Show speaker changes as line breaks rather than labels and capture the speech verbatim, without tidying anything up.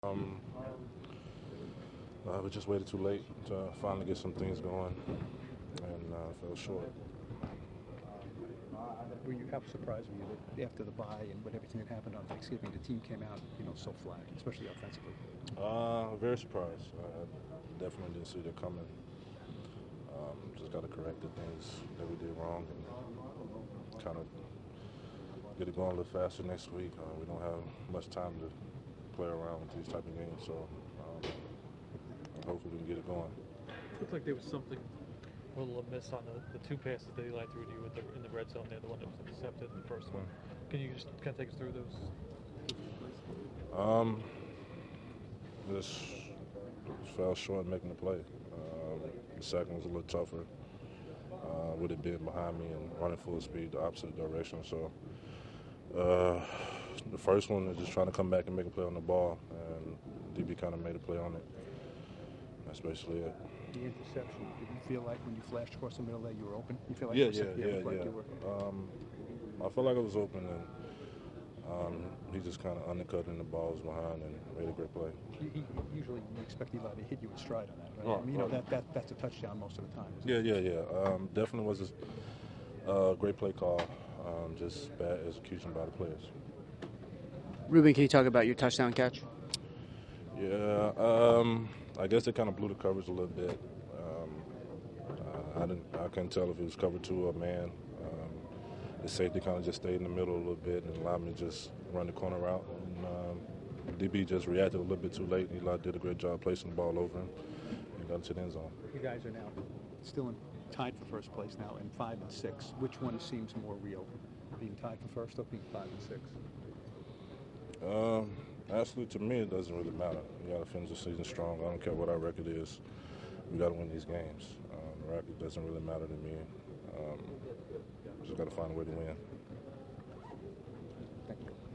Um, uh, we just waited too late to finally get some things going, and uh, fell short.
Were you, how surprised were you that after the bye and with everything that happened on Thanksgiving, the team came out, you know, so flat, especially offensively?
Uh, very surprised. I definitely didn't see that coming. Um, just got to correct the things that we did wrong and kind of get it going a little faster next week. Uh, we don't have much time to play around with these type of games, so um, hopefully we can get it going.
Looked like there was something a little amiss on the, the two passes that Eli threw to you with the, in the red zone there, the one that was intercepted in the first one. Can you just kind of take us through those?
Um, just fell short making the play. Um, the second was a little tougher. Uh, with it being behind me and running full speed the opposite direction. So uh, the first one is just trying to come back and make a play on the ball, and D B kind of made a play on it. That's basically it.
The interception, did you feel like when you flashed across the middle that you were open? You feel like
Yeah,
for a
yeah,
second you
yeah,
looked like
yeah.
you were.
Um, I felt like I was open, and um, he just kind of undercut and the ball was behind and made a great play.
He, he, usually you expect Eli to hit you in stride on that, right?
Right,
I mean, you know,
right.
that, that, that's a touchdown most of the time.
Yeah, yeah, yeah. Um, definitely was a uh, great play call. Um, just bad execution by the players.
Ruben, can you talk about your touchdown catch?
Yeah, um, I guess they kind of blew the coverage a little bit. Um, uh, I didn't, I couldn't tell if it was cover two or man. Um, the safety kind of just stayed in the middle a little bit and allowed me to just run the corner route. And um, D B just reacted a little bit too late. Eli did a great job placing the ball over him and got into the end zone.
You guys are now still in, tied for first place now in five and six. Which one seems more real? Being tied for first or being five and six?
Um, actually, to me, it doesn't really matter. We got to finish the season strong. I don't care what our record is. We got to win these games. Um, the record doesn't really matter to me. Um, just got to find a way to win.
Thank you.